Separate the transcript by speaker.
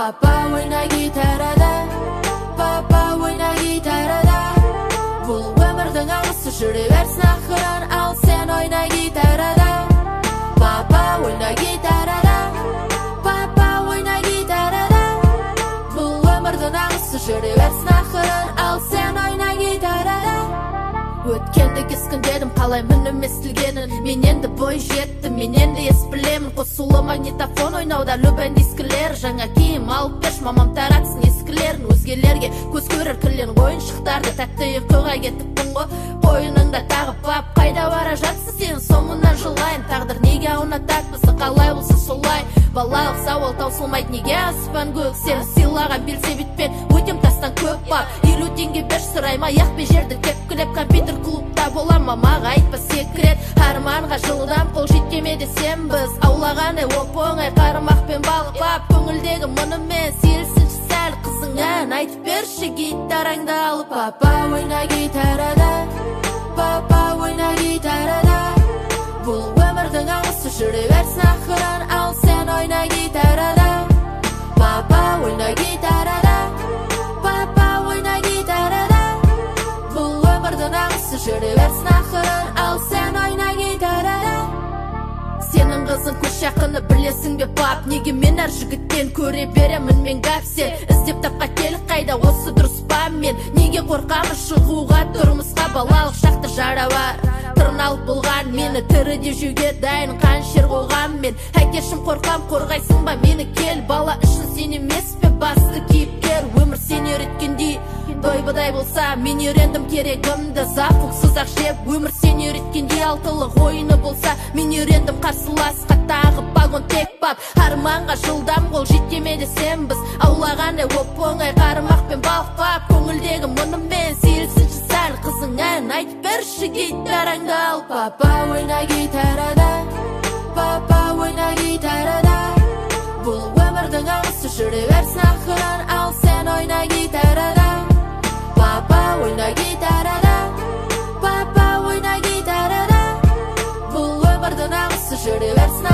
Speaker 1: Papa oyna gitarada, papa oyna gitarada. Бұл өмірдің аңысы жүре берсін ақырын, ал сен ойна гитарада. Папа ойна гитарада, папа ойна гитарада. Бұл өмірдің аңысы жүре берсін ақырын, ал сен ойна гитарада. Өткенді кескіндедім, қалай мінім естілгенін. Мен енді бой жеттім, мен енді ес білемін. Қосулы магнитофон ойнауда любен дискілер. Жаңа киім алып берш, мамам таратсын ескілерін. Өзгелерге көз көрер кірлен ойыншықтарды. Тәтті ұйқыға кетіппін ғой, қойыныңда тағып ап. Қайда бара жатсың сен, соңынан жылайын. Тағдыр неге аунатады бізді, қалай болса солай. Балалық сауал таусылмайды, неге аспан көк. Сені сыйлаған білсе бітпен, өтем тастан көп бар. 50 теңге берш сұрайма, яқпен жерді тепкілеп. Компьютер клубта болам, мамаға айтпа секрет. Арманға жылдам қол жеткеме десем біз. Аулағаны оп-оңай қарымақпен балықлап. Көңілдегі мұнымен сейілсінші сәл. Қызың ән айтып берші гитараңды алып. Папа ойна гитарада, папа ойна гитарада. Бұл өмірдің аңысы жүре берсін ақырын, ал сен ойна гитарада. Папа ойна гитарада, папа ойна гитарада. Бұл өмірдің аңысы жүре берсін ақырын, ал сен ойна гитарада. Сенің қызың көш жақыны білесің бе пап? Неге мен әр жігіттен көре беремін мен гәп? Сен іздеп тапқа келік қайда, осы дұрыс па мен? Неге қорқамын шығуға тұрмысқа? Балалық шақты жара бар, тырналып болған мені тіріде жеуге дайын қаншер қойған мен. Әкешім қорқам, қорғайсың ба мені? Кел, бала үшін сен емес пе басты кейіпкер? Өмір сен үйреткендей дойбыдай болса, мен үйрендім керегімді завкусыз ақ жеп. Өмір сен үйреткендей алтылық ойыны болса, мен үйрендім қарсыласқа тағып вагон тек бап. Арманға жылдам қол жеткеме десем біз. Аулағаны оп-оңай қарымақпен балықпап. Көңілдегі мұнымен сейілсінші сәл. Қызың ән айтып берші гитараңды ал. Папа ойна гитарада, папа ойна гитарада. Бұл өмірдің аңысы жүре берсін ақырын, ал сен ойна гитарада. Папа ойна гитарада, папа ойна гитарада. Бұл өмірдің аңысы жүре берсін